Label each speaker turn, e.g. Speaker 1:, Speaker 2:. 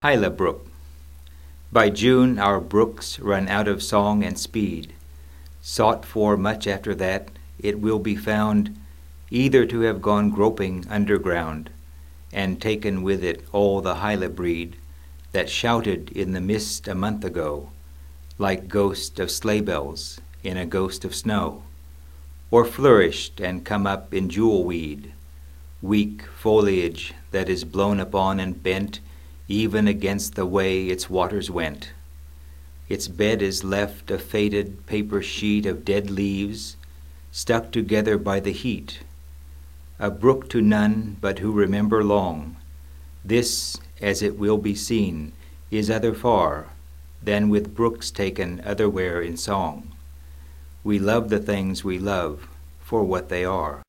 Speaker 1: Hyla Brook. By June our brooks run out of song and speed. Sought for much after that, it will be found either to have gone groping underground, and taken with it all the Hyla breed that shouted in the mist a month ago, like ghost of sleigh bells in a ghost of snow, or flourished and come up in jewel weed, weak foliage that is blown upon and bent even against the way its waters went. Its bed is left a faded paper sheet of dead leaves, stuck together by the heat. A brook to none but who remember long. This, as it will be seen, is other far than with brooks taken otherwhere in song. We love the things we love for what they are.